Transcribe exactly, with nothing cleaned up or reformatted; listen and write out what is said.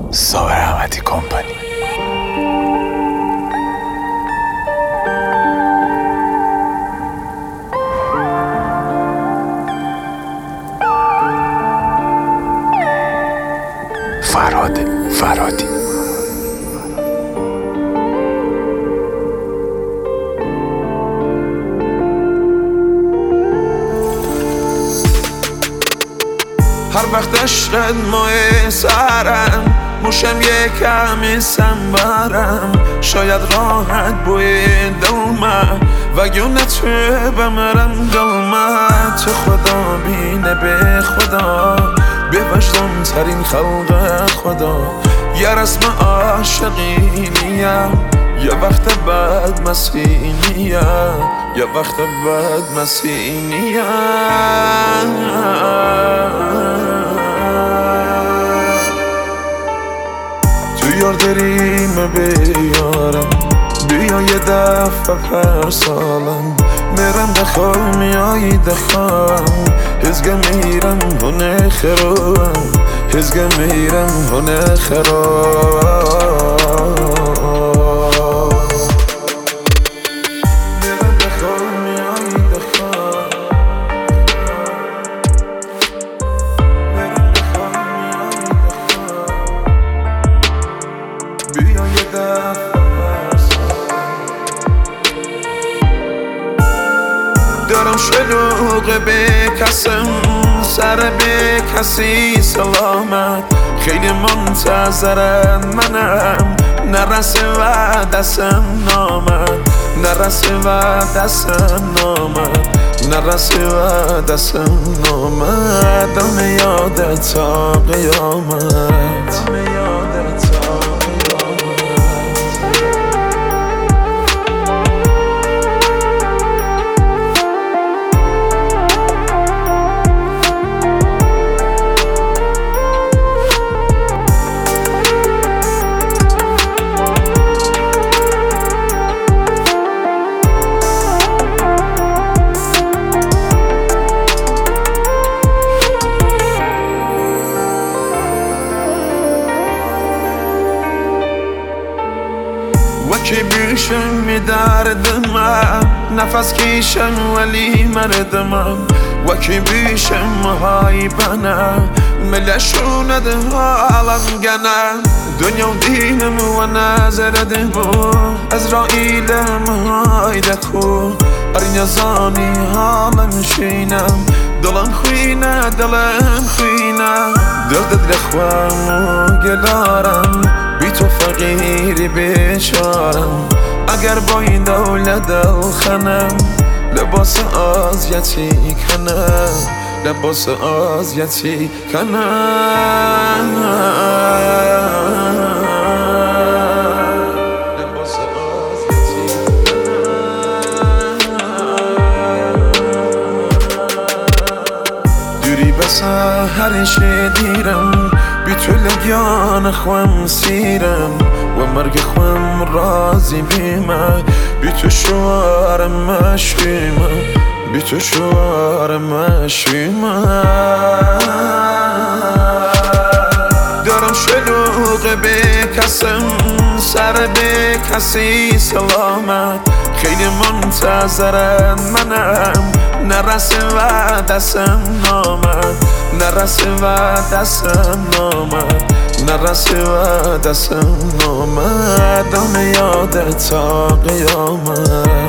صابر احمدی کمپانی. فراد فرادی. هر وقت عشقت ماه سرم موشم یه کمی سنبرم، شاید راحت بوی دلمه وگونه تو بمرم دلمه. تو خدا بینه به خدا به وجدان ترین خلق خدا، یه رسم عاشقینیم یه وقت بعد مسکینیم، یه وقت بعد مسکینیم. یار داریم بیارم بیا یه دفعه پر سالم میرم دخواه میایی دخواه هزگه میرم هنه خرام هزگه میرم هنه خرام میرم دخواه میایی دخواه میرم دخواه میایی دخواه بیا یه دفعه دارم شلوغ به کسم سر به کسی سلامت، خیلی منتظرم منم نرسه و دستم نامد، نرسه و دستم نامد، نرسه و دستم نامد. دم یادت تا قیامت، دم یادت تا وکی بیشم می دردمم نفس کیشم ولی مردمم، وکی بیشم های بنم ملشوند حالم گنم. دنیا و دینم و نظرده بو ازرائیلم های دکو قرین زانی حالم شینم دلم خوینه دلم خوینه دردت لخوام و گلارم بی تو فقیری بیچارم. اگر با این دولت دل خنم لباس آزیتی کنم لباس آزیتی کنم لباس آزیتی کنم. دوری بس هر شدیرم بی تو لگیان خوام سیرم و مرگ خوام رازی بیمه بی تو شوارم مشویمه بی تو شوارم مشویمه. دارم شلوغ به کسم سر به کسی سلامت، خیلی منتظرم منم نرسه و دستم نامد، نرسه و دستم نامد، نرسه و دستم نامد. دم یادت تا قیامت.